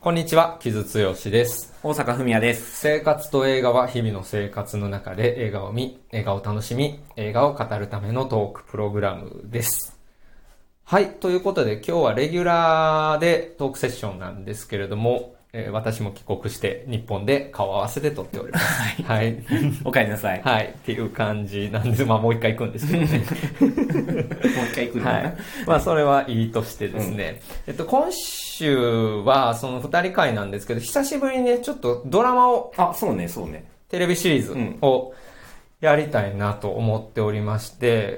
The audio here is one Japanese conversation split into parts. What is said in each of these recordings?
こんにちは、木津剛です。 大阪文也です。 生活と映画は日々の生活の中で映画を見、映画を楽しみ、映画を語るためのトークプログラムです。はい、ということで今日はレギュラーでトークセッションなんですけれども、私も帰国して日本で顔を合わせて撮っております。 はい。お帰りなさい。 はい、っていう感じなんです。まあもう一回行くんですけどね。 もう一回行くんだな。 はい。まあそれはいいとしてですね。今週はその二人会なんですけど、久しぶりにね、ちょっとドラマを。 そうね。 テレビシリーズをやりたいなと思っておりまして、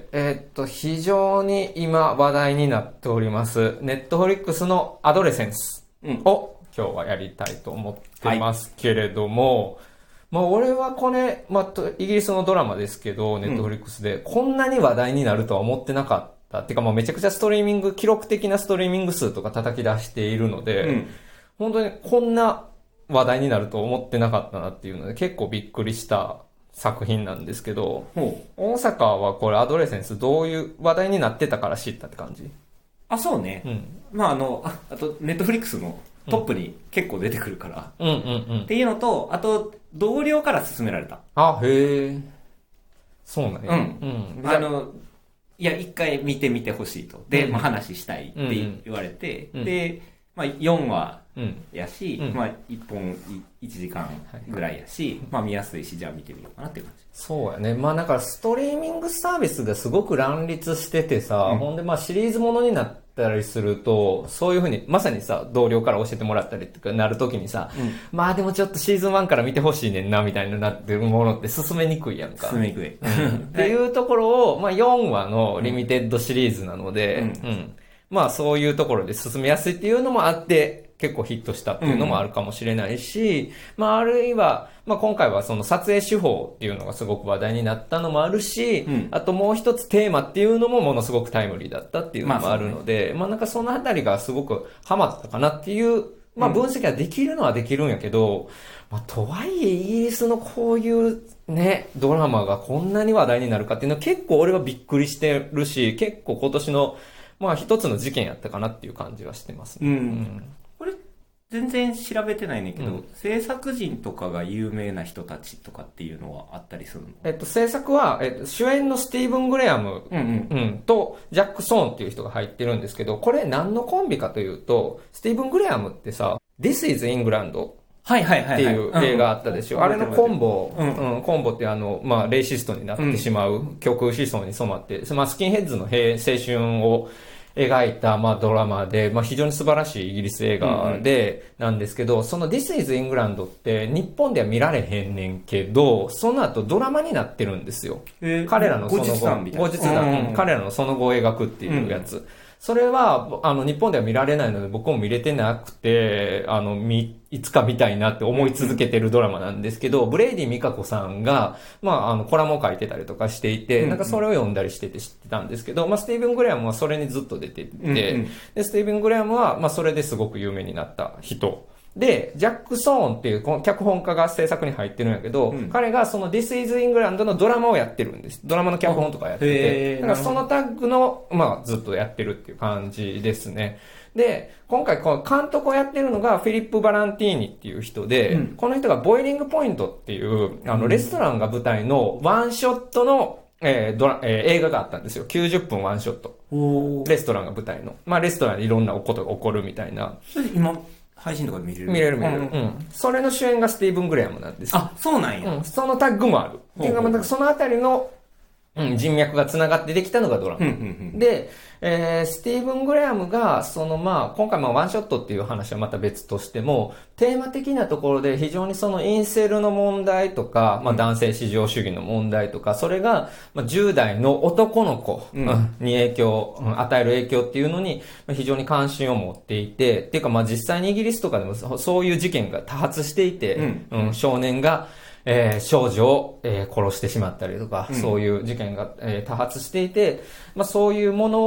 非常に今話題になっております、ネットフリックスのアドレセンスを、今日はやりたいと思ってますけれども、まあ俺はこれ、イギリスのドラマですけど、ネットフリックスでこんなに話題になるとは思ってなかった。っていうかめちゃくちゃ記録的なストリーミング数とか叩き出しているので、本当にこんな話題になると思ってなかったなっていうので結構びっくりした作品なんですけど、大阪はこれアドレセンスどういう話題になってたから知ったって感じ？ そうね。あとネットフリックスのトップに結構出てくるから。っていうのと、あと、同僚から勧められた。 へえ。そうなんや。 いや、一回見てほしいと。で、話したいって言われて、で、4話やし、1本1時間ぐらいやし、見やすいし、じゃあ見てみようかなっていう感じ。 そうやね。だからストリーミングサービスがすごく乱立しててさ、ほんでシリーズものになったりすると、そういうふうに、まさにさ、同僚から教えてもらったりとかなるときにさ、でもちょっとシーズン1から見てほしいねんな、みたいになってるものって進めにくいやんか。 進めにくい。 っていうところを、4話のリミテッドシリーズなので、そういうところで進めやすいっていうのもあって、結構ヒットしたっていうのもあるかもしれないし、あるいは、今回はその撮影手法っていうのがすごく話題になったのもあるし、あともう一つテーマっていうのもものすごくタイムリーだったっていうのもあるので、なんかそのあたりがすごくハマったかなっていう、分析はできるのはできるんやけど、とはいえイギリスのこういうね、ドラマがこんなに話題になるかっていうのは結構俺はびっくりしてるし、結構今年の一つの事件やったかなっていう感じはしてますね。 これ全然調べてないねんけど、制作人とかが有名な人たちとかっていうのはあったりするの？ 制作は、主演のスティーブン・グレアム、とジャック・ソーンっていう人が入ってるんですけど、これ何のコンビかというと、スティーブン・グレアムってさ、This is Englandっていう映画あったでしょ。あれのコンボってレイシストになってしまう、極右思想に染まって、スキンヘッズの青春を描いた、ドラマで、非常に素晴らしいイギリス映画で、なんですけど、その This is England って日本では見られへんねんけど、その後ドラマになってるんですよ。彼らのその後日談、彼らのその後を描くっていうやつ。それは、日本では見られないので僕も見れてなくて、いつか見たいなって思い続けてるドラマなんですけど、ブレイディ・ミカコさんが、コラムを書いてたりとかしていて、なんかそれを読んだりしてて知ってたんですけど、スティーブン・グレアムはそれにずっと出てて、で、スティーブン・グレアムは、それですごく有名になった人。で、ジャック・ソーンっていうこの脚本家が制作に入ってるんやけど、彼がその This is England のドラマをやってるんです。ドラマの脚本とかやってて、だからそのタッグの、ずっとやってるっていう感じですね。で、今回この監督をやってるのがフィリップ・バランティーニっていう人で、この人がボイリングポイントっていう、レストランが舞台のワンショットの映画があったんですよ。90分ワンショット。レストランが舞台の。レストランでいろんなことが起こるみたいな。 今配信とかで見れる。 それの主演がスティーブン・グレアムなんです。 そうなんや。 そのタッグもある。っていうか、そのあたりの、人脈が繋がってできたのがドラマ。で、スティーブン・グレアムが、今回ワンショットっていう話はまた別としても、テーマ的なところで非常にそのインセルの問題とか、男性至上主義の問題とか、それが、10代の男の子に与える影響っていうのに非常に関心を持っていて、っていうか実際にイギリスとかでもそういう事件が多発していて、少年が、少女を、殺してしまったりとか、そういう事件が、多発していて、そういうもの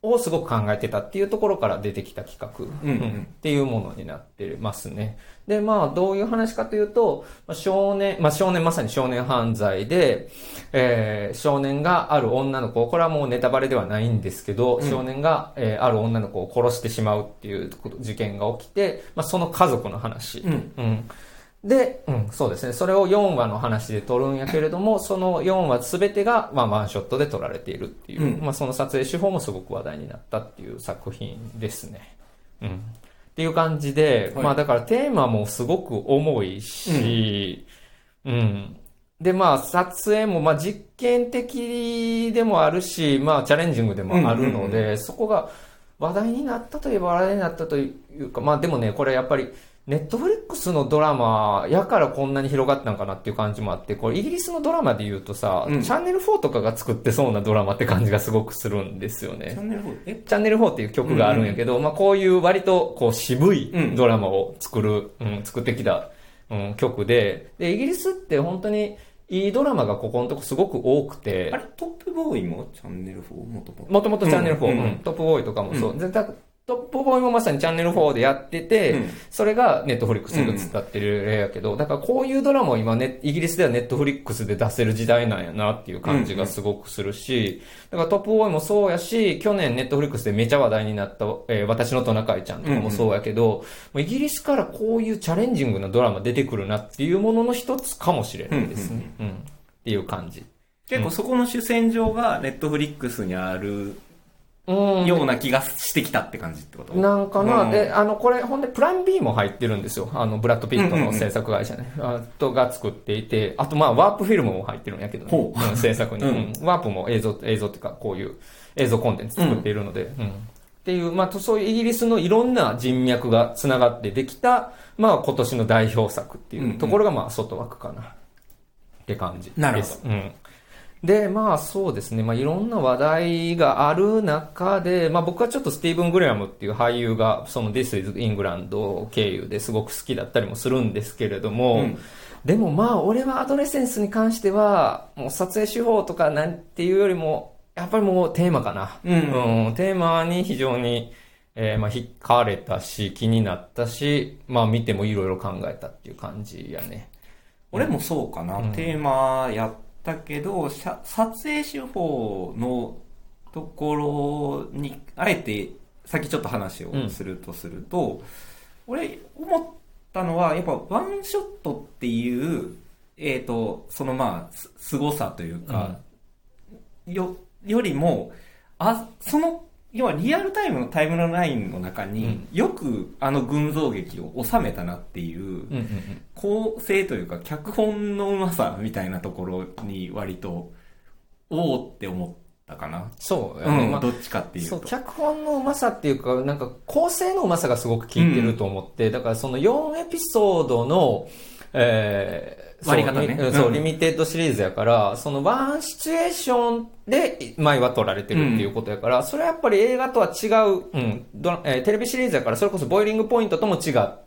をすごく考えてたっていうところから出てきた企画、っていうものになってますね。で、まあ、どういう話かというと、まさに少年犯罪で、少年がある女の子、これはもうネタバレではないんですけど、少年が、ある女の子を殺してしまうっていう事件が起きて、まあ、その家族の話。で、そうですね。それを4話の話で撮るんやけれども、その4話すべてが、まあ、ワンショットで撮られているっていう、まあ、その撮影手法もすごく話題になったっていう作品ですね。っていう感じで、まあ、だからテーマもすごく重いし、で、まあ、撮影も、まあ、実験的でもあるし、まあ、チャレンジングでもあるので、そこが話題になったといえば話題になったというか、まあ、でもね、これやっぱり、ネットフリックスのドラマやからこんなに広がったのかなっていう感じもあって、これイギリスのドラマで言うとさ、チャンネル4とかが作ってそうなドラマって感じがすごくするんですよね。 チャンネル 4？ チャンネル4っていう曲があるんやけど、まあこういう割とこう渋いドラマを作ってきた、曲で、イギリスって本当にいいドラマがここのとこすごく多くて。 あれ、トップボーイもチャンネル 4？ もともとチャンネル4、トップボーイとかもそう。トップボーイもまさにチャンネル4でやってて、それがネットフリックスで映ったってる例やけど、だからこういうドラマを今ね、イギリスではネットフリックスで出せる時代なんやなっていう感じがすごくするし、だからトップボーイもそうやし、去年ネットフリックスでめちゃ話題になった、私のトナカイちゃんとかもそうやけど、イギリスからこういうチャレンジングなドラマ出てくるなっていうものの一つかもしれないですね。っていう感じ。 結構そこの主戦場がネットフリックスにある、ような気がしてきたって感じってことなんかな。で、これ、ほんで、プラン B も入ってるんですよ。ブラッド・ピットの制作会社ね。が作っていて、あと、まあ、ワープフィルムも入ってるんやけどね。制作に。ワープも映像っていうか、こういう映像コンテンツ作っているので。っていう、まあ、そういうイギリスのいろんな人脈が繋がってできた、まあ、今年の代表作っていうところが、まあ、外枠かな。って感じです。 なるほど。 で、まあそうですね。まあいろんな話題がある中で、まあ僕はちょっとスティーブン・グレアムっていう俳優が、その This is England 経由ですごく好きだったりもするんですけれども、でもまあ俺はアドレセンスに関しては、もう撮影手法とかなんていうよりも、やっぱりもうテーマかな。テーマに非常に、まあ惹かれたし、気になったし、まあ見てもいろいろ考えたっていう感じやね。 俺もそうかな。テーマやだけど、撮影手法のところに、あえて、さっきちょっと話をすると、俺思ったのは、やっぱワンショットっていう、そのまあ、凄さというか、よりも、要はリアルタイムのタイムラインの中によく群像劇を収めたなっていう構成というか脚本のうまさみたいなところに割とおーって思ったかな。 そうやね。 どっちかっていうと。そう、 脚本のうまさっていうか、なんか構成のうまさがすごく効いてると思って、だからその4エピソードの、 割り方ね。 そう、リミテッドシリーズやから、そのワンシチュエーションで前は撮られてるっていうことやから、それはやっぱり映画とは違う、テレビシリーズやから、それこそボイリングポイントとも違って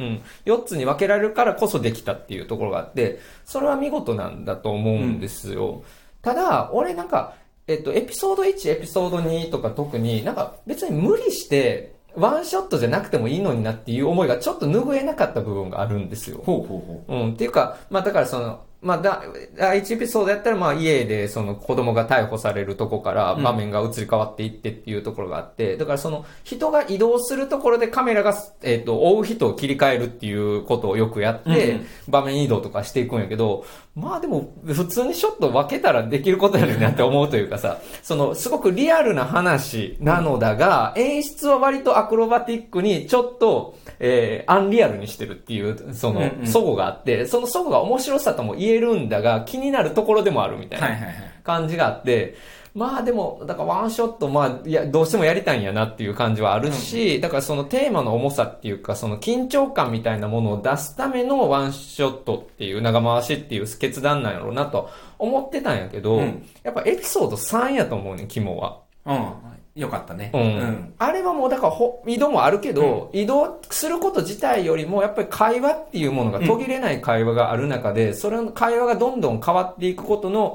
、4つに分けられるからこそできたっていうところがあって、それは見事なんだと思うんですよ。ただ、俺なんか、エピソード1、エピソード2とか特になんか別に無理して、ワンショットじゃなくてもいいのになっていう思いがちょっと拭えなかった部分があるんですよ。っていうか、まあだからその、まあ第1エピソードやったらまあ家でその子供が逮捕されるとこから場面が移り変わっていってっていうところがあって、だからその人が移動するところでカメラが、追う人を切り替えるっていうことをよくやって、場面移動とかしていくんやけど、まあでも普通にショット分けたらできることやねんなって思うというかさ、そのすごくリアルな話なのだが、演出は割とアクロバティックにちょっと、アンリアルにしてるっていう、その、齟齬があって、その齟齬が面白さとも言えるんだが、気になるところでもあるみたいな感じがあって、まあでも、だからワンショット、まあ、いや、どうしてもやりたいんやなっていう感じはあるし、だからそのテーマの重さっていうか、その緊張感みたいなものを出すためのワンショットっていう長回しっていう決断なんやろうなと思ってたんやけど、やっぱエピソード3やと思うねん、肝は。 よかったね。 あれはもうだから移動もあるけど、移動すること自体よりもやっぱり会話っていうものが途切れない会話がある中で、それの会話がどんどん変わっていくことの、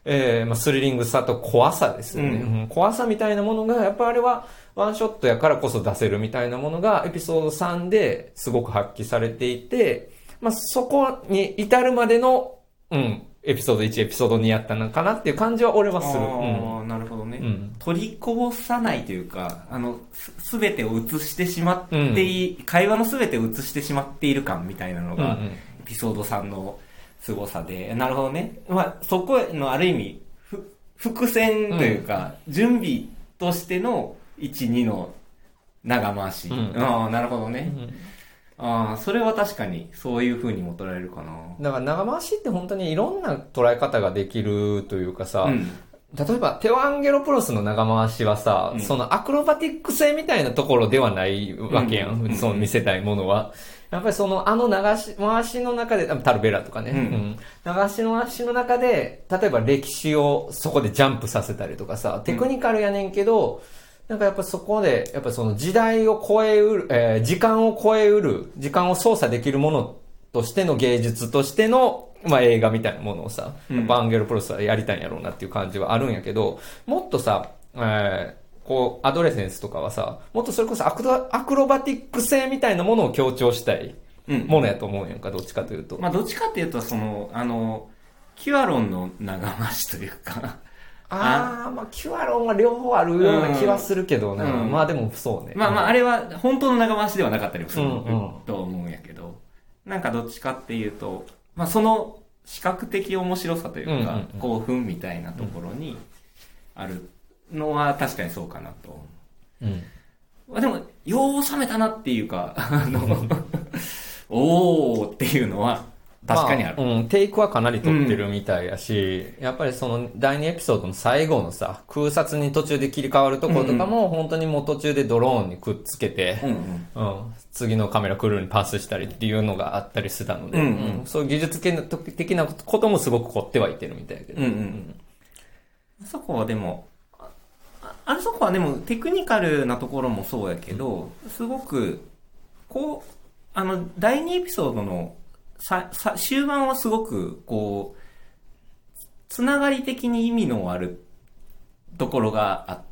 スリリングさと怖さですよね、怖さみたいなものが、やっぱあれはワンショットやからこそ出せるみたいなものがエピソード3ですごく発揮されていて、そこに至るまでの、エピソード1、エピソード2やったのかなっていう感じは俺はする。 なるほどね。取りこぼさないというか、すべてを映してしまって会話のすべてを映してしまっている感みたいなのが、エピソード3の凄さで、なるほどね。そこのある意味、伏線というか、準備としての1、2の長回し。なるほどね。それは確かにそういう風にも捉えるかな。 だから長回しって本当にいろんな捉え方ができるというかさ、例えばテオアンゲロプロスの長回しはさ、そのアクロバティック性みたいなところではないわけやん、その見せたいものは。やっぱり流し回しの中で、タルベラとかね、流し回しの中で、例えば歴史をそこでジャンプさせたりとかさ、テクニカルやねんけど、なんかやっぱそこで、やっぱその時代を超えうる、時間を超えうる、時間を操作できるものとしての芸術としての、映画みたいなものをさ、やっぱアンゲロプロスはやりたいんやろうなっていう感じはあるんやけど、もっとさ、アドレセンスとかはさ、もっとそれこそアクロバティック性みたいなものを強調したいものやと思うんやんか、どっちかというと。 どっちかっていうと、キュアロンの長回しというか、 キュアロンは両方あるような気はするけどな。でもそうね。 あれは本当の長回しではなかったりもすると思うんやけど、なんかどっちかっていうと、その視覚的面白さというか、興奮みたいなところにあるのは確かにそうかなと。でも、よう収めたなっていうか、おーっていうのは確かにある。 テイクはかなり取ってるみたいやし、やっぱりその第2エピソードの最後のさ、空撮に途中で切り替わるところとかも、本当にもう途中でドローンにくっつけて、次のカメラクルーにパスしたりっていうのがあったりしてたので、そういう技術的なこともすごく凝ってはいてるみたいだけど。 あそこはでもテクニカルなところもそうやけど、すごく、第2エピソードの終盤はすごく、つながり的に意味のあるところがあって、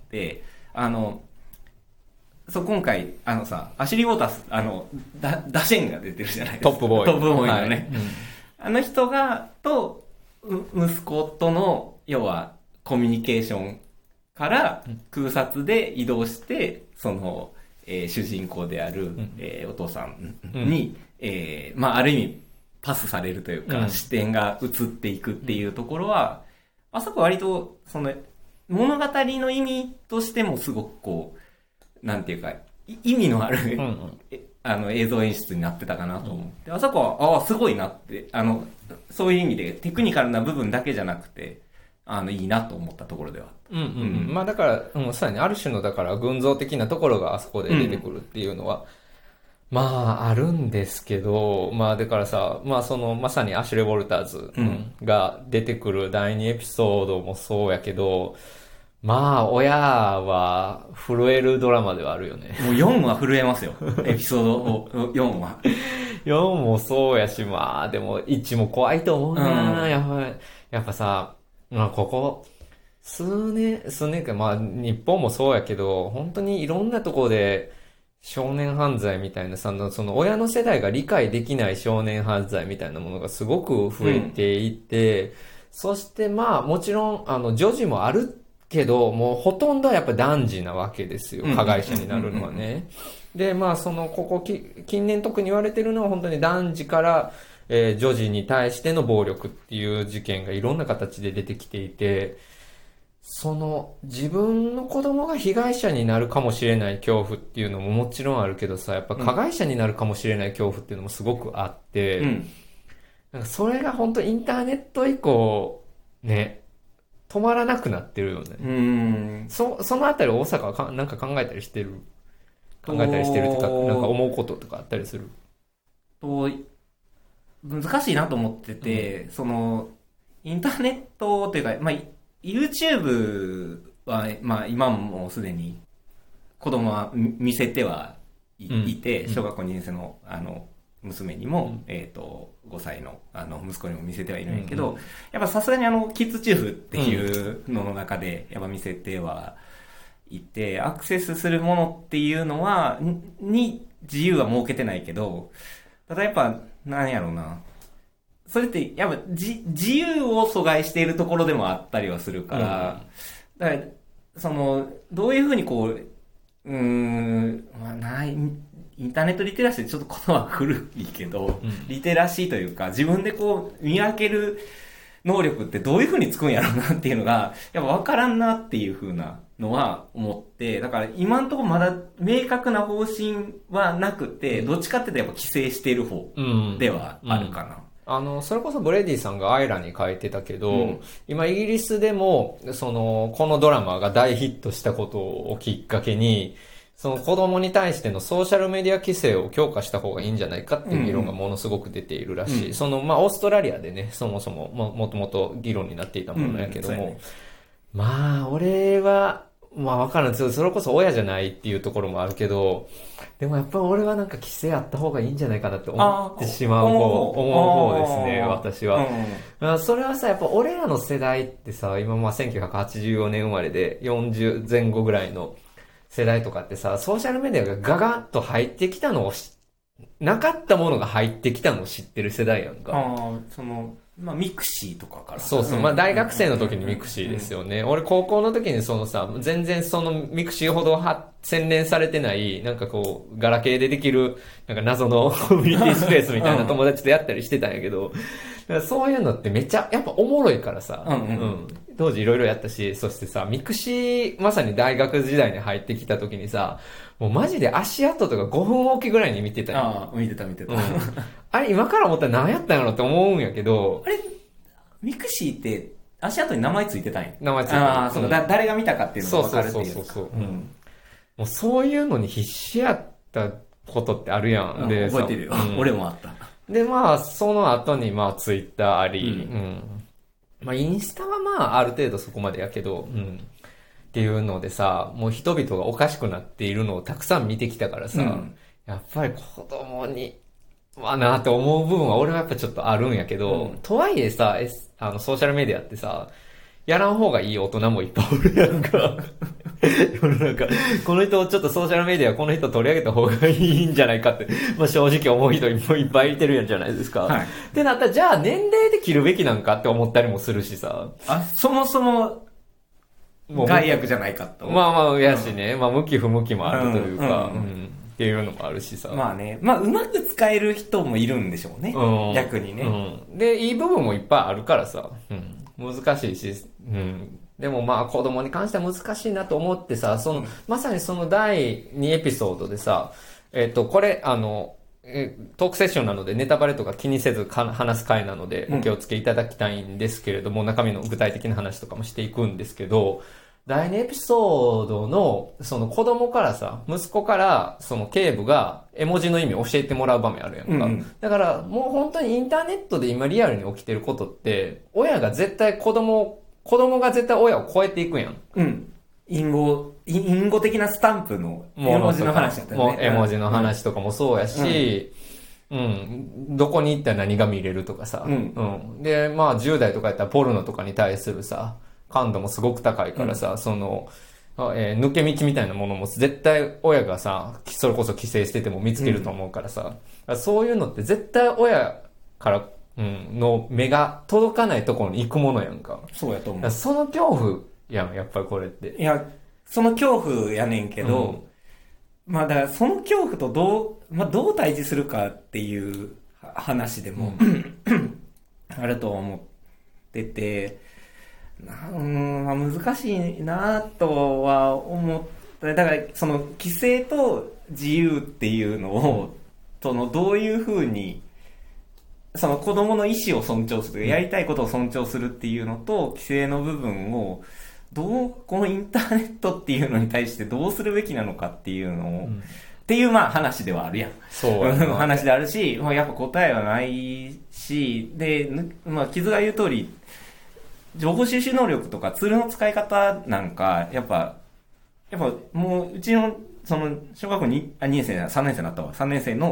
今回、アシュリー・ウォータース、ダシェンが出てるじゃないですか。 トップボーイ。 トップボーイのね。あの人息子との、要は、コミュニケーションから空撮で移動して、主人公である、お父さんに、ある意味、パスされるというか、視点が移っていくっていうところは、あそこ割と、物語の意味としてもすごくなんていうか、意味のある、映像演出になってたかなと思って、あそこは、すごいなって、そういう意味でテクニカルな部分だけじゃなくて、いいなと思ったところでは。 だから、そうやね、ある種の、だから、群像的なところがあそこで出てくるっていうのは、あるんですけど、だからさ、まさにアシュレ・ウォルターズが出てくる第2エピソードもそうやけど、親は震えるドラマではあるよね。 もう4は震えますよ。エピソード4は。 4もそうやし、でも1も怖いと思うな、やっぱさ、ここ、数年か、日本もそうやけど、本当にいろんなところで、少年犯罪みたいなその親の世代が理解できない少年犯罪みたいなものがすごく増えていて、そしてもちろん、女児もあるけど、もうほとんどはやっぱ男児なわけですよ。加害者になるのはね。で、近年特に言われてるのは本当に男児から、女児に対しての暴力っていう事件がいろんな形で出てきていて、自分の子供が被害者になるかもしれない恐怖っていうのももちろんあるけどさ、やっぱ加害者になるかもしれない恐怖っていうのもすごくあって、なんかそれが本当インターネット以降、ね、止まらなくなってるよね。そのあたり大阪はなんか考えたりしてるとか、なんか思うこととかあったりする？ 難しいなと思ってて、インターネットっていうか、YouTube は、今もすでに子供は見せてはいて、小学校2年生の、 娘にも、5歳の、息子にも見せてはいるんやけど、やっぱさすがにキッズチューブっていうのの中で、やっぱ見せてはいて、アクセスするものっていうのは、に自由は設けてないけど、ただやっぱ、なんやろうな。それって、やっぱ自由を阻害しているところでもあったりはするから、だから、どういうふうにこう、インターネットリテラシーってちょっと言葉古いけど、リテラシーというか、自分でこう、見分ける能力ってどういうふうにつくんやろうなっていうのが、やっぱ分からんなっていうふうなのは思って、だから今んところまだ明確な方針はなくて、どっちかっていうとやっぱ規制している方ではあるかな。 それこそブレディさんがアイラに書いてたけど、今イギリスでも、このドラマが大ヒットしたことをきっかけに、その子供に対してのソーシャルメディア規制を強化した方がいいんじゃないかっていう議論がものすごく出ているらしい。オーストラリアでね、そもそももともと議論になっていたものやけども、俺は、わかるんですよ。それこそ親じゃないっていうところもあるけど、でもやっぱ俺はなんか規制あった方がいいんじゃないかなって思ってしまう思う方ですね、私は。それはさ、やっぱ俺らの世代ってさ、今1984年生まれで40前後ぐらいの世代とかってさ、ソーシャルメディアがガガッと入ってきたのをなかったものが入ってきたのを知ってる世代やんか。 ミクシーとかから。 そうそう。大学生の時にミクシーですよね。俺高校の時に全然ミクシーほど洗練されてない、なんかこう、ガラケーでできる、なんか謎のコミュニティスペースみたいな友達とやったりしてたんやけど、そういうのってめっちゃ、やっぱおもろいからさ、当時いろいろやったし、そしてさ、ミクシー、まさに大学時代に入ってきた時にさ、もうマジで足跡とか5分おきぐらいに見てたよ。 見てた。 あれ今から思ったら何やったんやろって思うんやけど。 あれミクシーって足跡に名前ついてたんや。 名前ついてた。 そうか、誰が見たかっていうのが分かるっていう。 そう。もうそういうのに必死やったことってあるやん。 で、覚えてるよ。俺もあった。 で、その後にツイッターあり、インスタはある程度そこまでやけど、っていうのでさ、もう人々がおかしくなっているのをたくさん見てきたからさ、やっぱり子供に、なって思う部分は俺はやっぱちょっとあるんやけど、とはいえさ、ソーシャルメディアってさ、やらん方がいい大人もいっぱいおるやんか。この人ちょっとソーシャルメディアこの人取り上げた方がいいんじゃないかって、正直思う人もいっぱいいてるじゃないですか。ってなったら、じゃあ年齢で切るべきなんかって思ったりもするしさ。 そもそも、害悪じゃないかと。 やしね。向き不向きもあるというか、っていうのもあるしさ。 うまく使える人もいるんでしょうね。逆にね。 で、いい部分もいっぱいあるからさ。難しいし、でも子供に関しては難しいなと思ってさ、まさにその第2エピソードでさ、これ、トークセッションなのでネタバレとか気にせず話す回なのでお気をつけいただきたいんですけれども、中身の具体的な話とかもしていくんですけど、第2エピソードの子供からさ、息子から警部が絵文字の意味を教えてもらう場面あるやんか。だからもう本当にインターネットで今リアルに起きてることって、親が絶対子供が絶対親を超えていくやん。 隠語的なスタンプの絵文字の話だったよね。 絵文字の話とかもそうやし、どこに行ったら何が見れるとかさ。で、10代とかやったらポルノとかに対するさ、感度もすごく高いからさ、抜け道みたいなものも絶対親がさ、それこそ規制してても見つけると思うからさ、そういうのって絶対親から、の目が届かないところに行くものやんか。 そうやと思う。 その恐怖やん、やっぱりこれって。 いや、その恐怖やねんけど、だからその恐怖とどう対峙するかっていう話でも、あると思ってて、難しいなとは思って、だから規制と自由っていうのを、どういうふうに、子供の意思を尊重する、やりたいことを尊重するっていうのと、規制の部分を、このインターネットっていうのに対してどうするべきなのかっていうのを、っていう話ではあるやん。 そうやな。 話であるし、やっぱ答えはないし、で、傷が言う通り、情報収集能力とかツールの使い方なんか、やっぱもう、うちの、小学校2年生、3年生になったわ。3年生の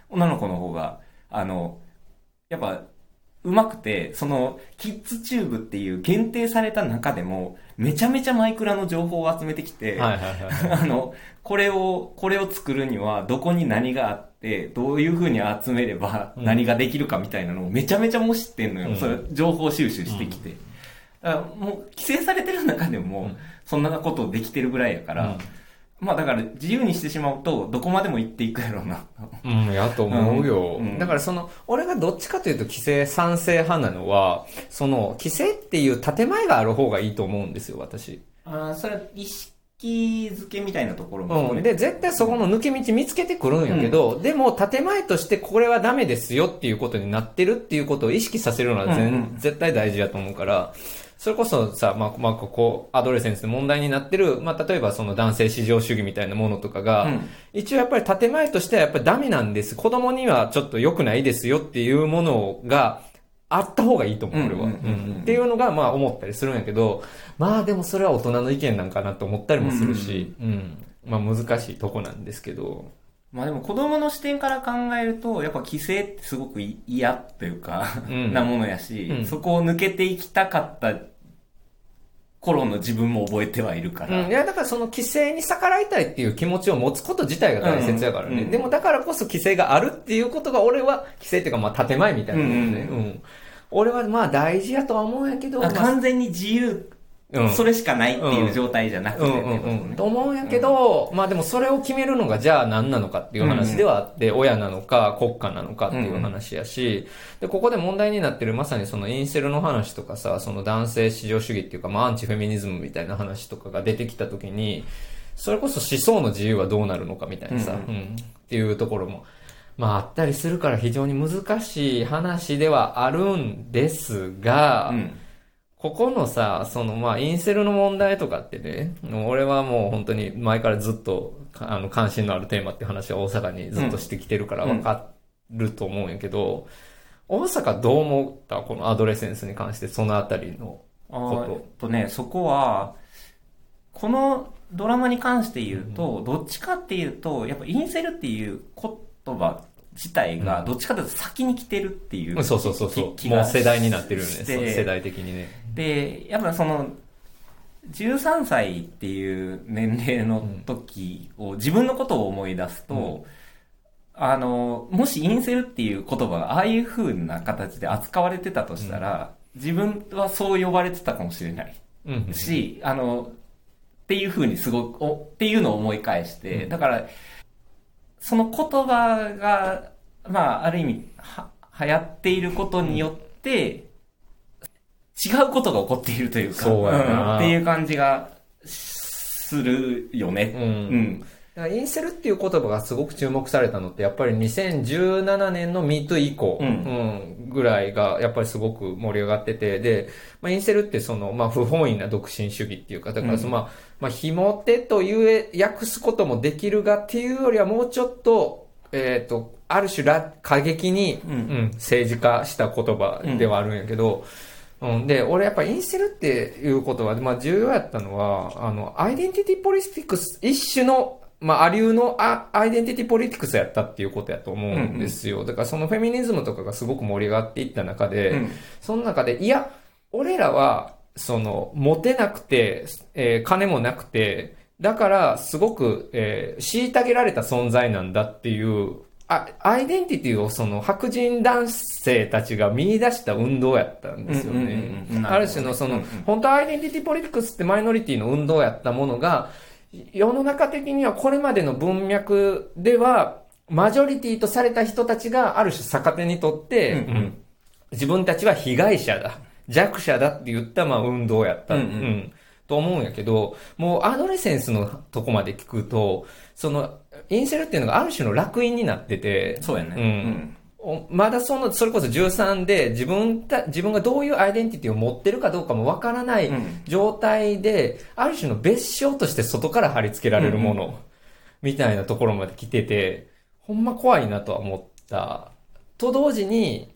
女の子の方が、やっぱ、うまくて、キッズチューブっていう限定された中でも、めちゃめちゃマイクラの情報を集めてきて、これを作るには、どこに何があって、どういう風に集めれば何ができるかみたいなのをめちゃめちゃも知ってんのよ。それ、情報収集してきて。だからもう、規制されてる中でも、そんなことできてるぐらいやから、まあだから自由にしてしまうとどこまでも行っていくやろうな。 やと思うよ。だから俺がどっちかというと規制賛成派なのは、規制っていう建前がある方がいいと思うんですよ、私。 それは意識づけみたいなところも、 で、絶対そこの抜け道見つけてくるんやけど、でも建前としてこれはダメですよっていうことになってるっていうことを意識させるのは絶対大事だと思うから、それこそさ、ここ、アドレセンスで問題になってる、例えば男性至上主義みたいなものとかが、一応やっぱり建前としてはやっぱりダメなんです。子供にはちょっと良くないですよっていうものがあった方がいいと思う、俺は。っていうのが思ったりするんやけど、でもそれは大人の意見なんかなと思ったりもするし、難しいとこなんですけど。 でも子供の視点から考えると、やっぱ規制ってすごく嫌というか、なものやし、そこを抜けていきたかった頃の自分も覚えてはいるから。 いや、だから規制に逆らいたいっていう気持ちを持つこと自体が大切やからね。でもだからこそ規制があるっていうことが俺は、規制っていうか建前みたいなもんね。俺は大事やとは思うんやけど。 完全に自由。それしかないっていう状態じゃなくて。 と思うんやけど、でもそれを決めるのがじゃあ何なのかっていう話ではあって、親なのか国家なのかっていう話やし、で、ここで問題になってるまさにインセルの話とかさ、男性至上主義っていうか、アンチフェミニズムみたいな話とかが出てきたときに、それこそ思想の自由はどうなるのかみたいなさ、っていうところも、あったりするから非常に難しい話ではあるんですが、ここのさ、インセルの問題とかってね、俺はもう本当に前からずっと、関心のあるテーマっていう話は大阪にずっとしてきてるから分かると思うんやけど、大阪どう思ったこのアドレセンスに関してそのあたりのこと。 そこは、このドラマに関して言うと、どっちかっていうと、やっぱインセルっていう言葉自体がどっちかというと先に来てるっていう、 そう。もう世代になってるよね。世代的にね。 で、やっぱ13歳っていう年齢の時を自分のことを思い出すと、もしインセルっていう言葉がああいう風な形で扱われてたとしたら、自分はそう呼ばれてたかもしれない。し、っていう風にっていうのを思い返して、だから、その言葉が、ある意味、流行っていることによって、違うことが起こっているというか、っていう感じがするよね。 だからインセルっていう言葉がすごく注目されたのって、やっぱり2017年の MeToo 以降、ぐらいが、やっぱりすごく盛り上がってて、で、インセルって不本意な独身主義っていうか、だからひも手と訳すこともできるがっていうよりはもうちょっと、ある種過激に、政治化した言葉ではあるんやけど、で、俺やっぱインセルっていう言葉で、重要やったのは、アイデンティティポリティクス、一種の、アリューのアイデンティティポリティクスやったっていうことやと思うんですよ。だからフェミニズムとかがすごく盛り上がっていった中で、その中で、いや、俺らは、モテなくて、金もなくて、だからすごく、虐げられた存在なんだっていう、アイデンティティを白人男性たちが見出した運動やったんですよね。ある種の本当はアイデンティティポリティクスってマイノリティの運動やったものが、世の中的にはこれまでの文脈では、マジョリティとされた人たちがある種逆手にとって、自分たちは被害者だ、弱者だって言った運動やった。と思うんやけど、もうアドレセンスのとこまで聞くと、インセルっていうのがある種の烙印になってて、 そうやね。 まだそれこそ13で自分がどういうアイデンティティを持ってるかどうかもわからない状態で、ある種の別称として外から貼り付けられるもの、みたいなところまで来てて、ほんま怖いなとは思った。と同時に、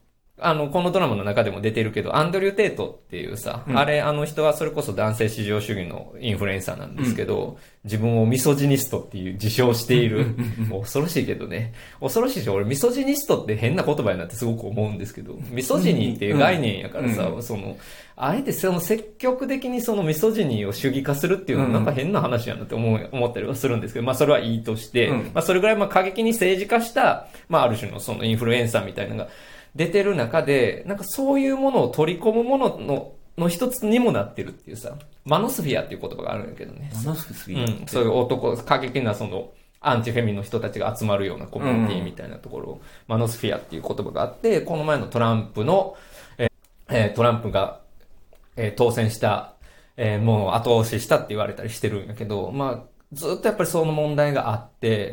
このドラマの中でも出てるけど、アンドリュー・テイトっていうさ、あの人はそれこそ男性至上主義のインフルエンサーなんですけど、自分をミソジニストっていう自称している。恐ろしいけどね。恐ろしいし、俺ミソジニストって変な言葉になってすごく思うんですけど、ミソジニーっていう概念やからさ、あえて積極的にミソジニーを主義化するっていうのはなんか変な話やなって思ったりはするんですけど、それはいいとして、それぐらい過激に政治化した、ある種のインフルエンサーみたいなのが出てる中で、なんかそういうものを取り込むものの一つにもなってるっていうさ、マノスフィアっていう言葉があるんやけどね。 マノスフィアそういう過激なアンチフェミの人たちが集まるようなコミュニティみたいなところ、マノスフィアっていう言葉があって、この前のトランプが、当選した、もう後押ししたって言われたりしてるんやけど、ずっとやっぱりその問題があって、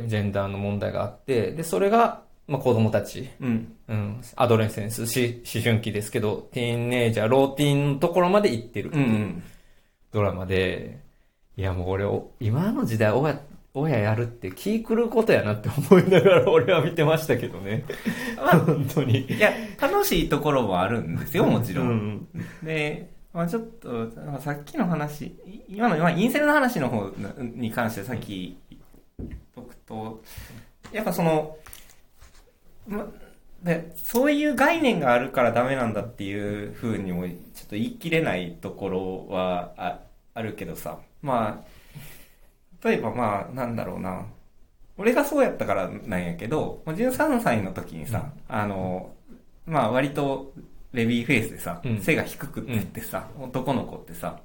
ジェンダーの問題があって、で、それが、子供たち、アドレセンス、思春期ですけど、ティーンネイジャー、ローティーンのところまで行ってるっていうドラマで、いやもう俺、今の時代親やるって気狂うことやなって思いながら俺は見てましたけどね。本当に。 いや、楽しいところもあるんですよ、もちろん。で、ちょっと、さっきの話、今インセルの話の方に関してさっき言っとくと、やっぱそういう概念があるからダメなんだっていう風にもちょっと言い切れないところはあるけどさ、例えばなんだろうな、俺がそうやったからなんやけど、13歳の時にさ、割とベビーフェイスでさ、背が低くってさ、男の子ってさ、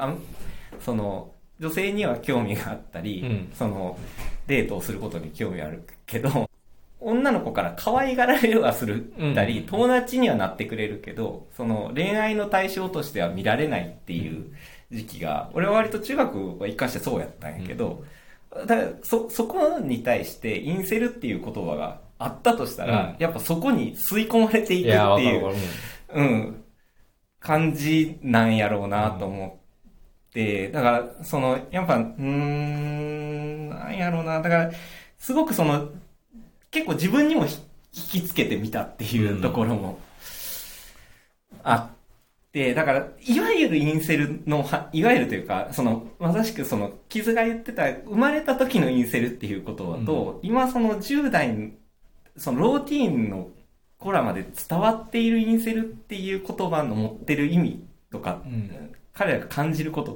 女性には興味があったり、デートをすることに興味あるけど、女の子から可愛がられはするたり、友達にはなってくれるけど、恋愛の対象としては見られないっていう時期が、俺は割と中学は一貫してそうやったんやけど、だからそこに対してインセルっていう言葉があったとしたら、やっぱそこに吸い込まれていくっていう、感じなんやろうなと思って、だから、やっぱ、なんやろうな、だから、すごく結構自分にも引きつけてみたっていうところもあって、だから、いわゆるインセルの、いわゆるというか、まさしくキズが言ってた、生まれた時のインセルっていうことだと、今10代に、ローティーンのコラまで伝わっているインセルっていう言葉の持ってる意味とか、彼らが感じることって、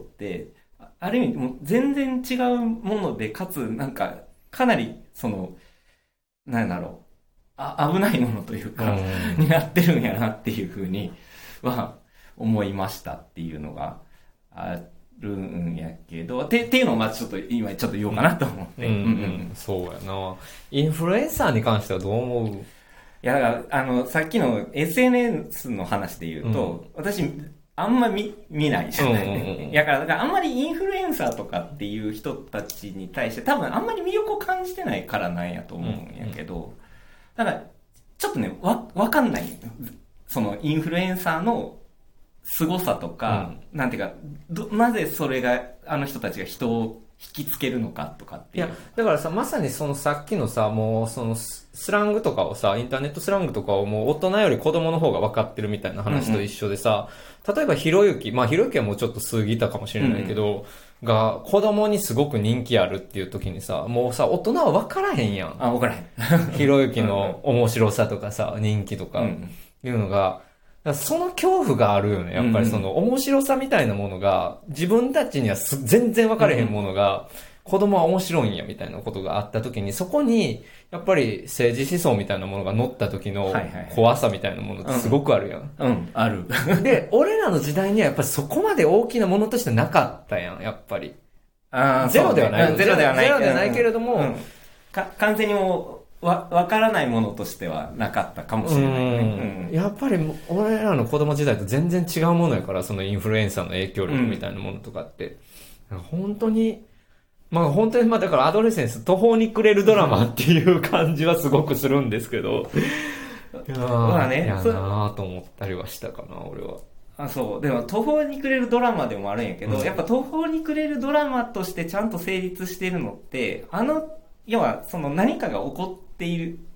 ある意味もう全然違うもので、かつなんか、かなりなんだろう、危ないものというか、になってるんやなっていうふうには思いましたっていうのがあるんやけど、っていうのをちょっと今ちょっと言おうかなと思って。 そうやな。インフルエンサーに関してはどう思う？ いや、だからさっきの SNS の話で言うと、私、あんま見ないじゃない。だからあんまりインフルエンサーとかっていう人たちに対して多分あんまり魅力を感じてないからなんやと思うんやけど、だからちょっとね、わかんない。インフルエンサーの凄さとか、なんていうか、なぜそれが、あの人たちが人を引きつけるのかとかっていう。 いや、だからさ、まさにさっきのさ、もうスラングとかをさ、インターネットスラングとかをもう大人より子供の方が分かってるみたいな話と一緒でさ、例えばひろゆきはもうちょっと過ぎたかもしれないけど、が子供にすごく人気あるっていう時にさ、もうさ、大人は分からへんやん。 分からへん。 ひろゆきの面白さとかさ、人気とか、いうのが、その恐怖があるよね。やっぱり面白さみたいなものが、自分たちには全然分かれへんものが、子供は面白いんやみたいなことがあった時に、そこに、やっぱり政治思想みたいなものが乗った時の怖さみたいなものってすごくあるやん。 ある。 で、俺らの時代にはやっぱりそこまで大きなものとしてなかったやん、やっぱり。ゼロではない。 ゼロではないけれども、 完全にもう、わからないものとしてはなかったかもしれないね。 やっぱり俺らの子供時代と全然違うものやから、インフルエンサーの影響力みたいなものとかって。本当にだからアドレセンス途方に暮れるドラマっていう感じはすごくするんですけど。いやなぁと思ったりはしたかな、俺は。 そう。でも途方に暮れるドラマでもあるんやけど、やっぱ途方に暮れるドラマとしてちゃんと成立してるのって、要は何かが起こっている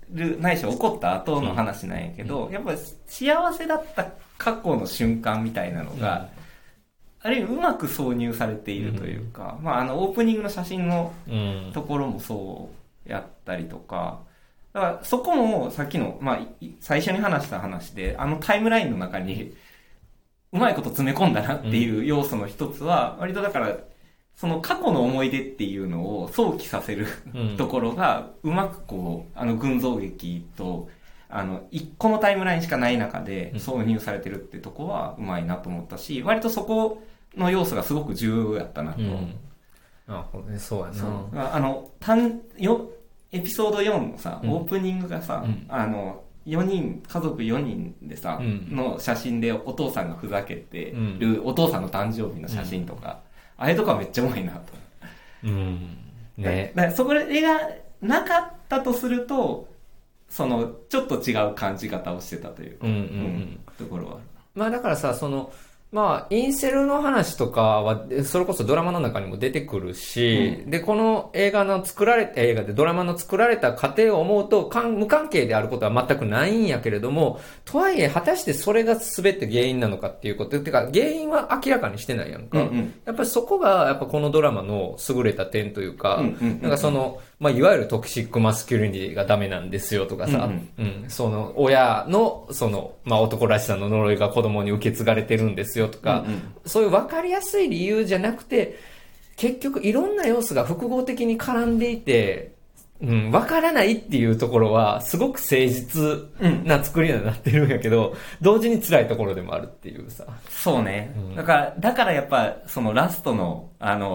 る、ないしは起こった後の話なんやけど、やっぱ幸せだった過去の瞬間みたいなのが、ある意味うまく挿入されているというか、オープニングの写真のところもそうやったりとか、だからそこもさっきの、最初に話した話で、タイムラインの中にうまいこと詰め込んだなっていう要素の一つは、割とだから、その過去の思い出っていうのを想起させるところが、うまく群像劇と、一個のタイムラインしかない中で挿入されてるってとこはうまいなと思ったし、割とそこの要素がすごく重要やったなと。 そうやな。エピソード4のさ、オープニングがさ、4人、家族4人でさ、の写真でお父さんがふざけてる、お父さんの誕生日の写真とか、あれとかめっちゃうまいなと。ね。それがなかったとすると、ちょっと違う感じ方をしてたというか、ところはある。 だからさ、インセルの話とかは、それこそドラマの中にも出てくるし、で、この映画でドラマの作られた過程を思うと、無関係であることは全くないんやけれども、とはいえ、果たしてそれが全て原因なのかっていうこと、てか、原因は明らかにしてないやんか。やっぱりそこが、やっぱこのドラマの優れた点というか、なんかいわゆるトキシックマスキュリニティがダメなんですよとかさ、親の、男らしさの呪いが子供に受け継がれてるんですよとか、そういう分かりやすい理由じゃなくて、結局いろんな要素が複合的に絡んでいて、分からないっていうところは、すごく誠実な作りになってるんやけど、同時に辛いところでもあるっていうさ。 そうね。だからやっぱ、ラストの、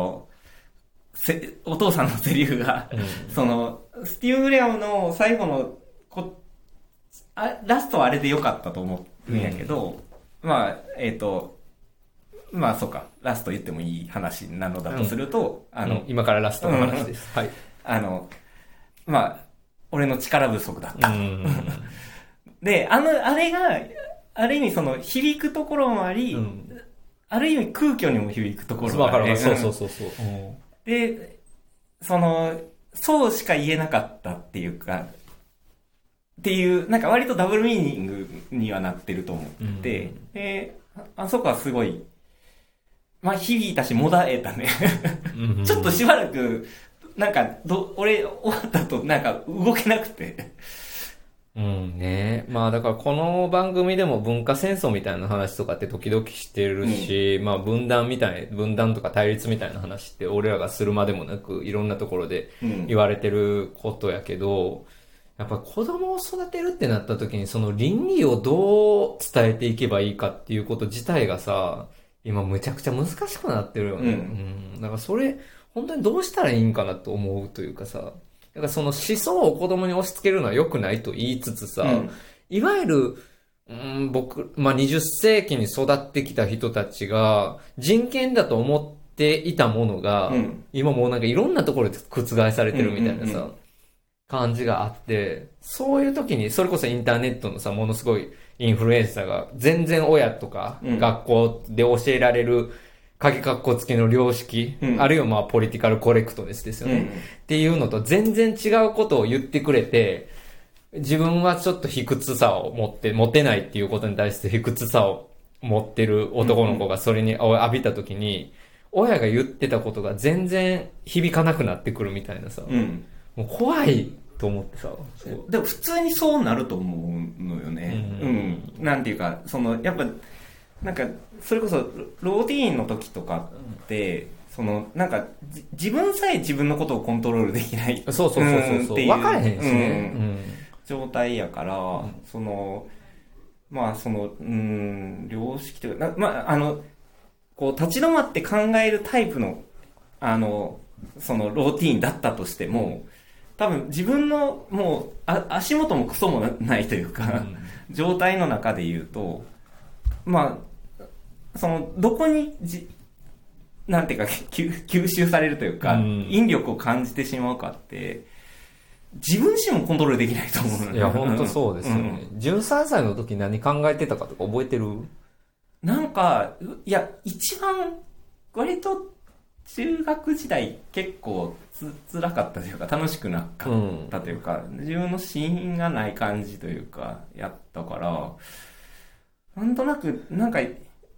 お父さんのセリフが、スティーブ・グレアムの最後のラストはあれで良かったと思うんやけど、そうか、ラスト言ってもいい話なのだとすると、 今からラストの話です。はい。 俺の力不足だった。で、あれが、ある意味響くところもあり、ある意味空虚にも響くところもあり。 そう。 で、そうしか言えなかったっていうか、なんか割とダブルミーニングにはなってると思って、で、あそこはすごい、響いたし、もだえたね。ちょっとしばらく、なんか、俺終わった後、なんか動けなくて。 だからこの番組でも文化戦争みたいな話とかって時々してるし、分断とか対立みたいな話って俺らがするまでもなくいろんなところで言われてることやけど、やっぱ子供を育てるってなった時にその倫理をどう伝えていけばいいかっていうこと自体がさ、今むちゃくちゃ難しくなってるよね。だからそれ、本当にどうしたらいいんかなと思うというかさ、だからその思想を子供に押し付けるのは良くないと言いつつさ、いわゆる、20世紀に育ってきた人たちが人権だと思っていたものが、今もうなんかいろんなところで覆されてるみたいなさ、感じがあって、そういう時に、それこそインターネットのさ、ものすごいインフルエンサーが全然親とか学校で教えられる鍵括弧付きの良識、あるいはポリティカルコレクトですよね、っていうのと全然違うことを言ってくれて、自分はちょっと卑屈さを持てないっていうことに対して卑屈さを持ってる男の子がそれに浴びた時に、親が言ってたことが全然響かなくなってくるみたいなさ、もう怖いと思ってさ。 でも普通にそうなると思うのよね。なんていうか、やっぱ、なんか、それこそ、ローティーンの時とかって、なんか、自分さえ自分のことをコントロールできない。 そう。分かれへんしね。 状態やから、良識というか、立ち止まって考えるタイプの、ローティーンだったとしても、多分自分のもう足元もクソもないというか、状態の中で言うと、どこになんていうか吸収されるというか、引力を感じてしまうかって、自分自身もコントロールできないと思うのね。 いや、本当そうですよね。13歳の時何考えてたかとか覚えてる？ なんか、いや、一番割と中学時代結構辛かったというか楽しくなかったというか、自分の芯がない感じというかやったから、なんとなくなんか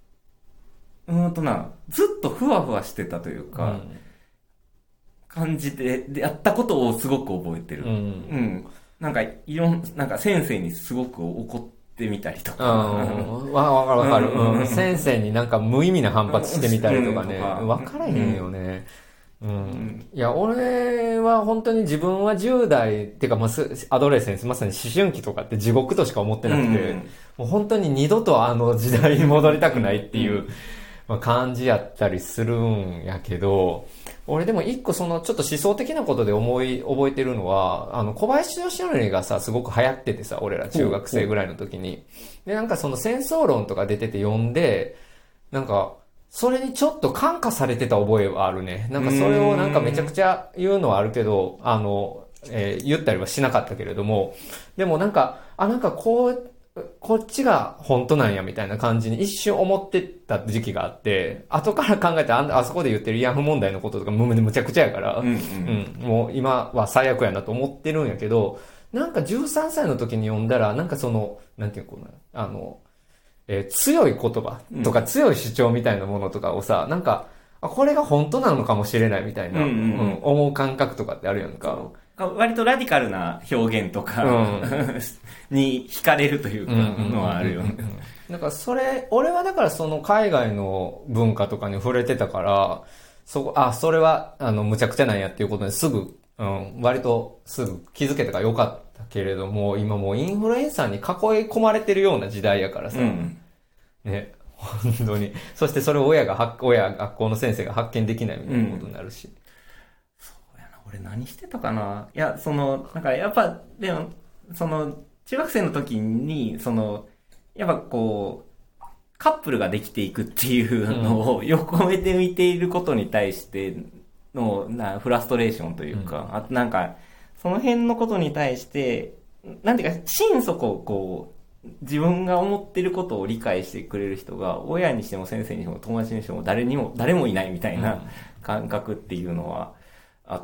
ずっとふわふわしてたというか、感じでやったことをすごく覚えてる。なんか先生にすごく怒ってみたりとか。 わかる。先生になんか無意味な反発してみたりとかね。わからへんよね。いや、俺は本当に自分は10代、っていうか、アドレスにまさに思春期とかって地獄としか思ってなくて、もう本当に二度とあの時代に戻りたくないっていう、感じやったりするんやけど、俺でも一個ちょっと思想的なことで覚えてるのは、小林義則がさ、すごく流行っててさ、俺ら中学生ぐらいの時に。で、なんかその戦争論とか出てて読んで、なんか、それにちょっと感化されてた覚えはあるね。なんかそれをなんかめちゃくちゃ言うのはあるけど、言ったりはしなかったけれども、でもなんか、こっちが本当なんやみたいな感じに一瞬思ってた時期があって、後から考えてあそこで言ってる慰安婦問題のこととかむちゃくちゃやから、もう今は最悪やなと思ってるんやけど、なんか13歳の時に読んだら、なんかなんていうのかな、強い言葉とか強い主張みたいなものとかをさ、なんか、これが本当なのかもしれないみたいな、思う感覚とかってあるやんか。 割とラディカルな表現とか、に惹かれるというかのはあるよね。 だから俺はだから海外の文化とかに触れてたから、それはむちゃくちゃなんやっていうことに割とすぐ気づけたからよかったけれども、今もうインフルエンサーに囲い込まれてるような時代やからさ、ね、本当に。そしてそれを学校の先生が発見できないみたいなことになるし。 そうやな、俺何してたかな。いや、なんかやっぱ、でも、中学生の時に、やっぱこう、カップルができていくっていうのを横目で見ていることに対しての、フラストレーションというか、あとなんか、その辺のことに対して、なんていうか、心底こう、自分が思ってることを理解してくれる人が、親にしても先生にしても友達にしても誰もいないみたいな感覚っていうのはあって、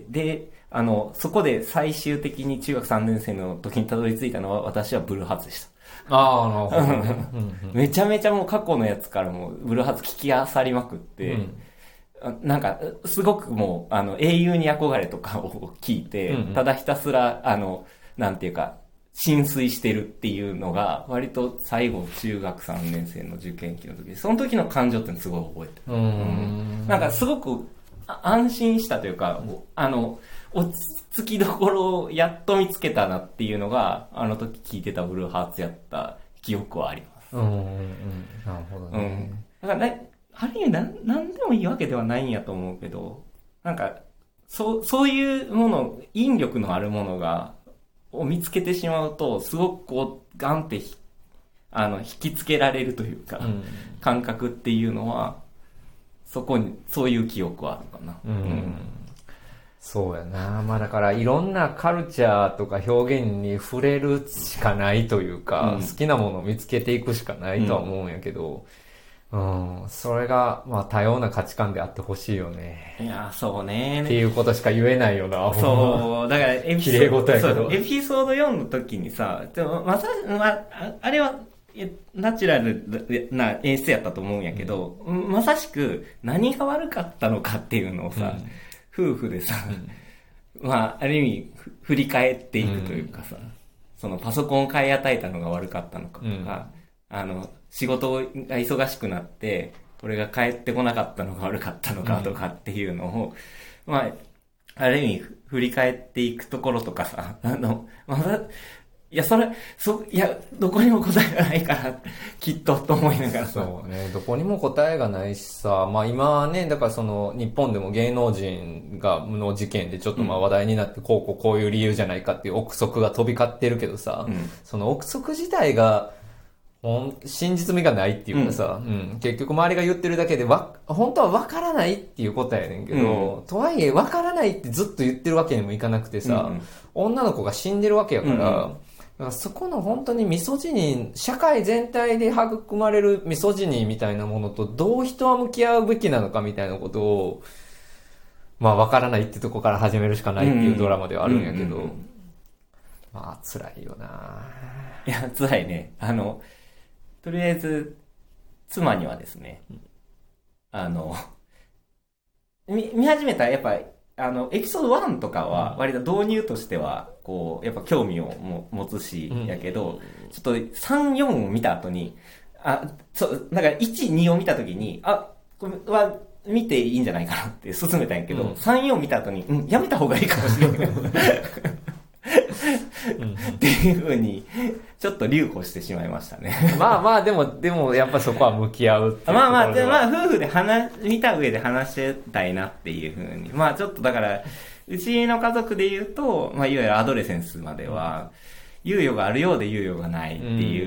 で、そこで最終的に中学3年生の時にたどり着いたのは、私はブルーハーツでした。 なるほどね。 めちゃめちゃもう過去のやつからもブルーハーツ聞きあさりまくって、なんか、すごくもう、英雄に憧れとかを聞いて、ただひたすら、なんていうか、浸水してるっていうのが、割と最後、中学3年生の受験期の時で、その時の感情ってすごい覚えてる。なんかすごく安心したというか、落ち着きどころをやっと見つけたなっていうのが、あの時聞いてたブルーハーツやった記憶はあります。 なるほどね。 だからある意味なんでもいいわけではないんやと思うけど、なんか、そういうもの、引力のあるものを見つけてしまうと、すごくこう、ガンって引きつけられるというか、感覚っていうのは、そういう記憶はあるかな。 そうやな。だからいろんなカルチャーとか表現に触れるしかないというか、好きなものを見つけていくしかないとは思うんやけど、それが、多様な価値観であってほしいよね。 いや、そうね。 っていうことしか言えないよな。 そう、だから綺麗事やけど。 エピソード4の時にさ、あれは、ナチュラルな演出やったと思うんやけど、まさしく何が悪かったのかっていうのをさ、夫婦でさ、ある意味振り返っていくというかさ、そのパソコンを買い与えたのが悪かったのかとか、仕事が忙しくなって、これが帰ってこなかったのが悪かったのかとかっていうのを、ある意味振り返っていくところとかさ、いや、どこにも答えがないから、きっと、と思いながら。 そうね、どこにも答えがないしさ、今はね、だから日本でも芸能人の事件でちょっと話題になって、こういう理由じゃないかっていう憶測が飛び交ってるけどさ、その憶測自体が、真実味がないっていうかさ、結局周りが言ってるだけで本当は分からないっていうことやねんけど、とはいえ分からないってずっと言ってるわけにもいかなくてさ、女の子が死んでるわけやから、 からそこの本当にミソジニー、社会全体で育まれるミソジニーみたいなものとどう人は向き合うべきなのかみたいなことを、まあわからないってとこから始めるしかないっていうドラマではあるんやけど、まあ辛いよな。 いや、辛いね。とりあえず、妻にはですね、見始めたらやっぱり、エピソード1とかは割と導入としては、こう、やっぱ興味を持つし、やけど、ちょっと3、4を見た後に、だから1、2を見た時に、これは見ていいんじゃないかなって勧めたんやけど、3、4見た後に、やめた方がいいかもしれない。っていう風に、ちょっと留保してしまいましたね。 まあまあ、でも、やっぱそこは向き合うっていう。 まあ、夫婦で見た上で話したいなっていう風に。まあちょっとだから、うちの家族で言うと、まあいわゆるアドレセンスまでは、猶予があるようで猶予がないっていう、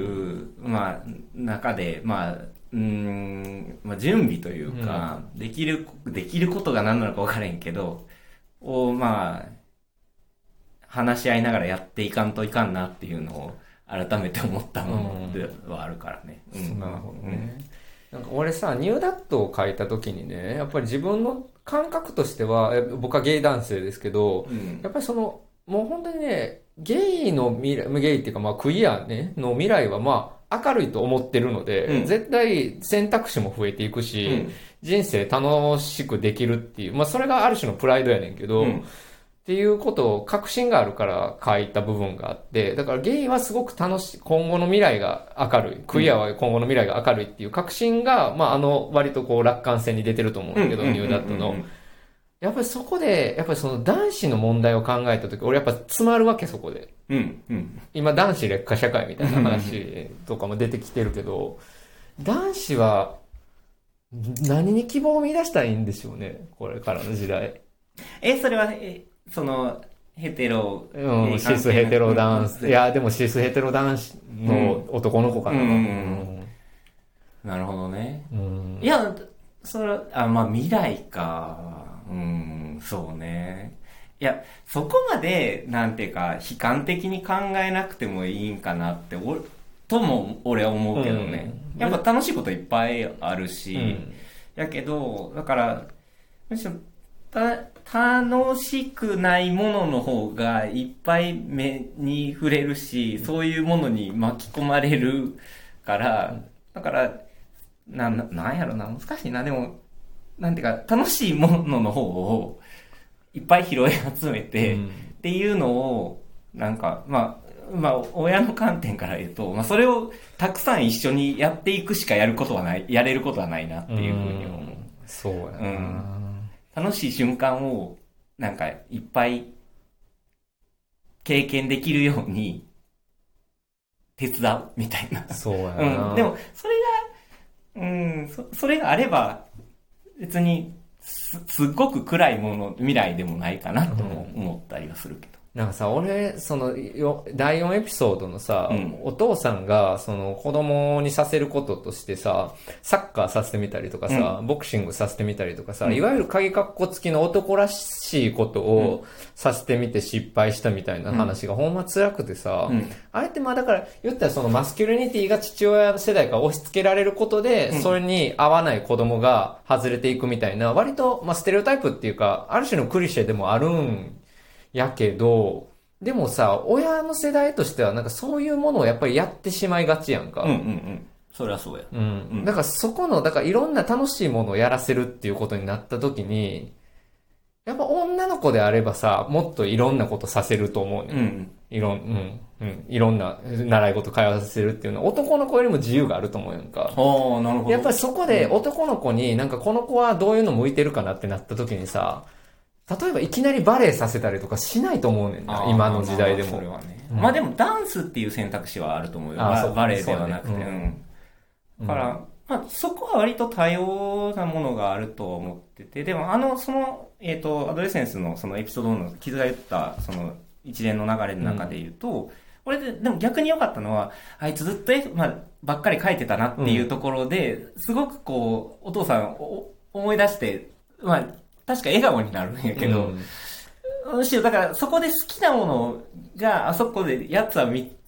まあ、中で、まあ準備というか、できることが何なのか分からへんけど、まあ、話し合いながらやっていかんといかんなっていうのを改めて思ったものではあるからね。 なるほどね。なんか俺さ、ニューダットを書いた時にね、やっぱり自分の感覚としては、僕はゲイ男性ですけど、やっぱりもう本当にね、ゲイっていうかまあクイアね、の未来はまあ明るいと思ってるので、絶対選択肢も増えていくし、人生楽しくできるっていう、まあそれがある種のプライドやねんけど、っていうことを確信があるから書いた部分があって、だからゲイはすごく楽しい、今後の未来が明るい、クイアは今後の未来が明るいっていう確信が、まあ割とこう楽観性に出てると思うんだけど、ニューダットの。やっぱりそこで、やっぱりその男子の問題を考えたとき、俺やっぱ詰まるわけ、そこで。今男子劣化社会みたいな話とかも出てきてるけど、男子は何に希望を見出したらいいんでしょうね、これからの時代。 それは、ヘテロ、 シスヘテロ男子。いや、でもシスヘテロ男子の男の子かな。 なるほどね。いや、まあ未来か。そうね。いや、そこまで、なんていうか、悲観的に考えなくてもいいんかなって、とも俺は思うけどね。やっぱ楽しいこといっぱいあるし、やけど、だから、むしろ、楽しくないものの方がいっぱい目に触れるし、そういうものに巻き込まれるから、だから、なんやろな、難しいな、でも、なんていうか、楽しいものの方をいっぱい拾い集めて、っていうのを、なんか、まあ、親の観点から言うと、まあ、それをたくさん一緒にやっていくしかやれることはないなっていうふうに思う。 そうやな。 楽しい瞬間を、なんか、いっぱい経験できるように、手伝うみたいな。 そうやな。 でも、それが、それがあれば、別に、すっごく暗い未来でもないかなと思ったりはするけど。 なんかさ、俺、第4エピソードのさ、お父さんが、子供にさせることとしてさ、サッカーさせてみたりとかさ、ボクシングさせてみたりとかさ、いわゆる鍵括弧付きの男らしいことをさせてみて失敗したみたいな話がほんま辛くてさ、あれってまあだから、言ったらマスキュリニティが父親世代から押し付けられることで、それに合わない子供が外れていくみたいな、割と、まあステレオタイプっていうか、ある種のクリシェでもあるんやけど、でもさ、親の世代としてはなんかそういうものをやっぱりやってしまいがちやんか。 そりゃそうや。 だからそこの、だからいろんな楽しいものをやらせるっていうことになった時に、やっぱ女の子であればさ、もっといろんなことさせると思うね。いろんな習い事通わせるっていうのは男の子よりも自由があると思うやんか。 なるほど。 やっぱりそこで男の子になんかこの子はどういうの向いてるかなってなった時にさ、例えばいきなりバレエさせたりとかしないと思うねんな、今の時代でも。 それはね。まあでもダンスっていう選択肢はあると思うよ。バレエではなくて。だから、まあそこは割と多様なものがあると思ってて、でもアドレセンスのそのエピソードの傷が言ったその一連の流れの中で言うと、俺でも逆に良かったのは、あいつずっとばっかり書いてたなっていうところで、すごくこう、お父さんを思い出して、まあ、確か笑顔になるんやけど、むしろだからそこで好きなものがあそこでやつは見つ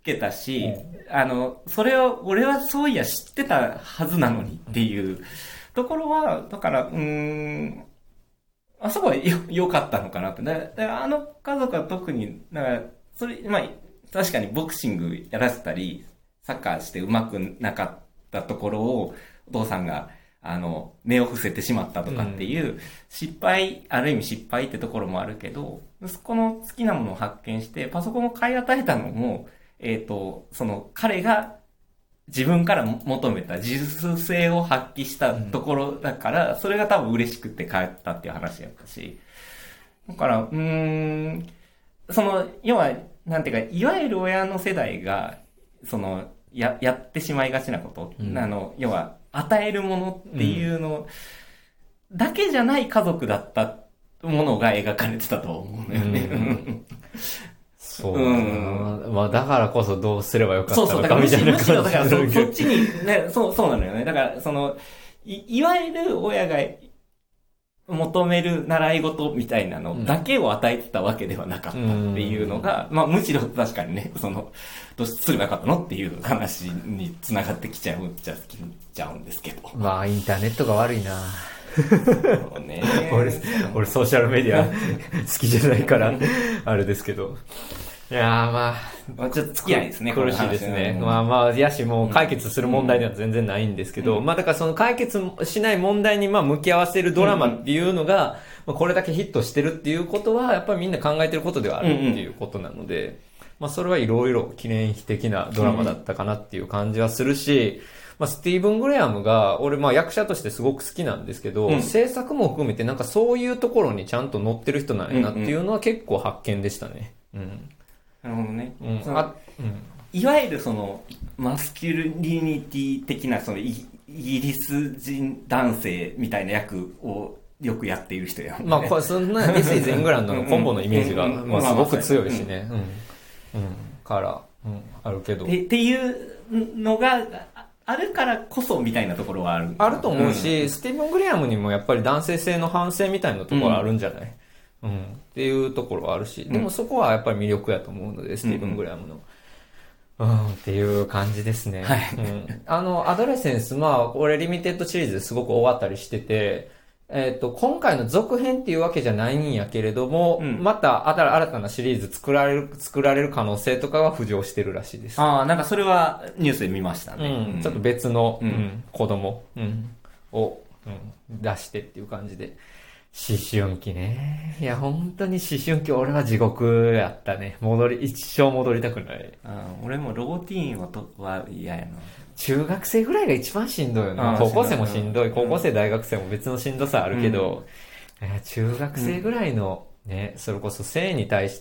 けたし、それを、俺はそういや知ってたはずなのにっていうところは、だから、あそこは良かったのかなって。だから家族は特に、だから、それ、まあ、確かにボクシングやらせたり、サッカーして上手くなかったところを、お父さんが、目を伏せてしまったとかっていう、失敗、ある意味失敗ってところもあるけど、息子の好きなものを発見して、パソコンを買い与えたのも、その彼が自分から求めた自主性を発揮したところだから、それが多分嬉しくて帰ったっていう話やったし。だから、要は、なんていうか、いわゆる親の世代が、やってしまいがちなこと、要は、与えるものっていうのだけじゃない家族だったものが描かれてたと思うよね。 そう。まあだからこそどうすればよかったのかみたいな感じ。 むしろだからそっちにね、そうなのよね。だからいわゆる親が求める習い事みたいなのだけを与えてたわけではなかったっていうのが、まあむしろ確かにね、どうすればよかったのっていう話に繋がってきちゃうんですけど。 まあインターネットが悪いなそうね、俺ソーシャルメディア好きじゃないからあれですけど、いやまあちょっと付き合いですね。 苦しいですね。まあやしもう解決する問題では全然ないんですけど、まあだからその解決しない問題に向き合わせるドラマっていうのが、これだけヒットしてるっていうことはやっぱりみんな考えてることではあるっていうことなので、まあそれはいろいろ記念碑的なドラマだったかなっていう感じはするし、スティーブン・グレアムが、俺役者としてすごく好きなんですけど、制作も含めてなんかそういうところにちゃんと乗ってる人なんやなっていうのは結構発見でしたね。 なるほどね。いわゆるマスキュリニティ的なイギリス人男性みたいな役をよくやっている人やもんね。 まあそんな This is England のコンボのイメージがすごく強いしね。からあるけど。 っていうのが、あるからこそみたいなところはあると思うし、スティーブン・グレアムにもやっぱり男性性の反省みたいなところあるんじゃない、っていうところはあるし、でもそこはやっぱり魅力やと思うので、スティーブン・グレアムの。っていう感じですね。アドレセンス、俺リミテッドシリーズですごく大当たりしてて、今回の続編っていうわけじゃないんやけれども、また新たなシリーズ作られる可能性とかは浮上してるらしいです。 なんかそれはニュースで見ましたね。 ちょっと別の、子供、を、出してっていう感じで。思春期ね。いや、本当に思春期、俺は地獄やったね。一生戻りたくない。 俺もロボティーンは嫌やな。 中学生ぐらいが一番しんどいよね。高校生もしんどい。高校生、大学生も別のしんどさあるけど、中学生ぐらいのね、それこそ性に対して、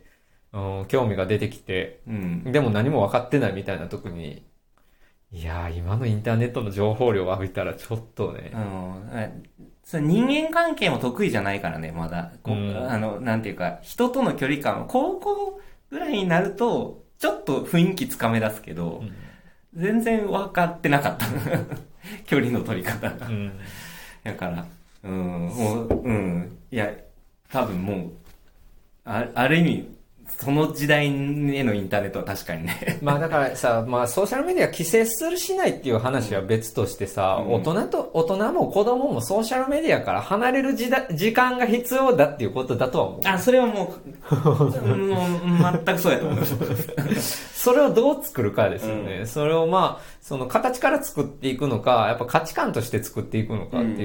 興味が出てきて、でも何も分かってないみたいな時に、いやー、今のインターネットの情報量を浴びたらちょっとね。 人間関係も得意じゃないからね、まだ。なんていうか、人との距離感、高校ぐらいになると、ちょっと雰囲気つかめ出すけど、全然分かってなかった。距離の取り方が。だから、いや、多分もう、ある意味、その時代へのインターネットは確かにね。 だからさ、ソーシャルメディア規制するしないっていう話は別としてさ、大人も子供もソーシャルメディアから離れる時間が必要だっていうことだとは思う。 それはもう全くそうやと思う。 それをどう作るかですよね。それをその形から作っていくのか、やっぱ価値観として作っていくのかっていう。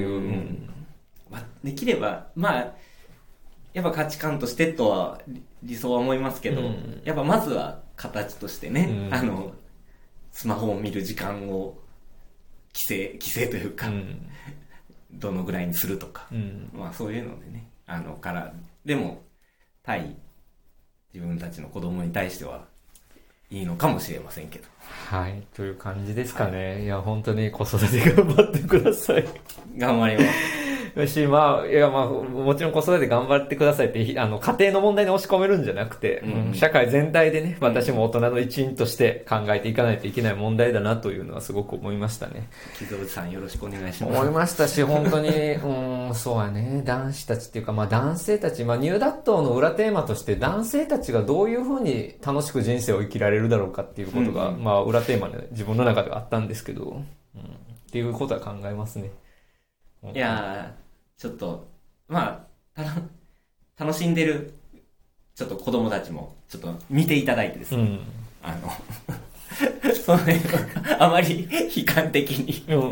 できれば、やっぱ価値観としてとは理想は思いますけど、やっぱまずは形としてね、スマホを見る時間を規制というか、どのぐらいにするとか、そういうのでね、でも、自分たちの子供に対してはいいのかもしれませんけど。 はい、という感じですかね。いや、本当に子育て頑張ってください。 頑張ります。 し、まあ、いや、まあ、もちろん子育て頑張ってくださいって、家庭の問題に押し込めるんじゃなくて、社会全体でね、私も大人の一員として考えていかないといけない問題だなというのはすごく思いましたね。 木戸さんよろしくお願いします。 思いましたし、本当に、そうやね、男子たちっていうか、まあ男性たち、まあニューダットの裏テーマとして男性たちがどういうふうに楽しく人生を生きられるだろうかっていうことが、まあ裏テーマで自分の中ではあったんですけど、っていうことは考えますね。 いやー、ちょっと、まあ、楽しんでる、ちょっと子供たちも、ちょっと見ていただいてですね、そうね、あまり悲観的に悲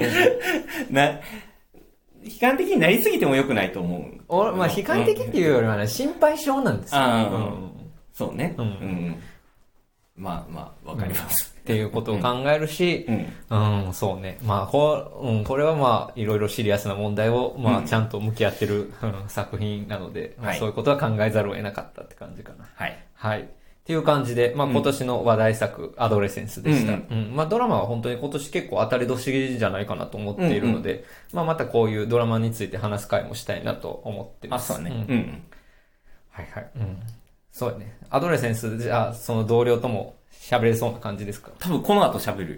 観的になりすぎても良くないと思う。 まあ悲観的っていうよりはね、心配性なんですよ。 そうね。まあ、わかります。 っていうことを考えるし、そうね。まあ、これはまあ、いろいろシリアスな問題を、まあ、ちゃんと向き合ってる、作品なので、まあ、そういうことは考えざるを得なかったって感じかな。 はい。 はい。っていう感じで、まあ、今年の話題作、アドレセンスでした。まあ、ドラマは本当に今年結構当たり年じゃないかなと思っているので、まあ、またこういうドラマについて話す会もしたいなと思ってます。 そうね。 はいはい。そうだね。アドレセンス、じゃあ、その同僚とも喋れそうな感じですか？ 多分この後喋る。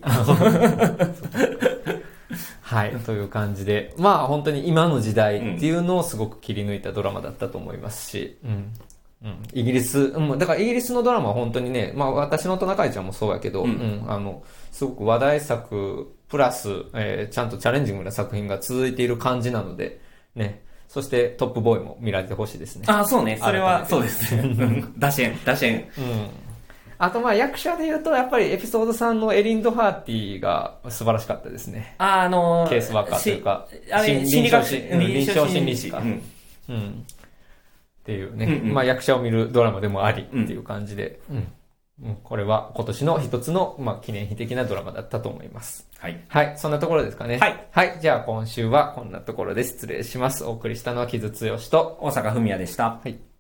はい。という感じで、まあ本当に今の時代っていうのをすごく切り抜いたドラマだったと思いますし、イギリス、だからイギリスのドラマは本当にね、まあ私のトナカイちゃんもそうやけど、すごく話題作プラス、ちゃんとチャレンジングな作品が続いている感じなので、ね。そしてトップボーイも見られてほしいですね。 そうね。それはそうですね。打線。 あとまあ役者で言うとやっぱりエピソード3のエリン・ドハーティが素晴らしかったですね。ケースワーカーというか、臨床心理士か。っていうね、まあ役者を見るドラマでもありっていう感じで、これは今年の一つの、まあ、記念碑的なドラマだったと思います。 はい。 はい。そんなところですかね。 はい。 はい。じゃあ今週はこんなところで失礼します。お送りしたのは木津剛と大阪文也でした。 はい。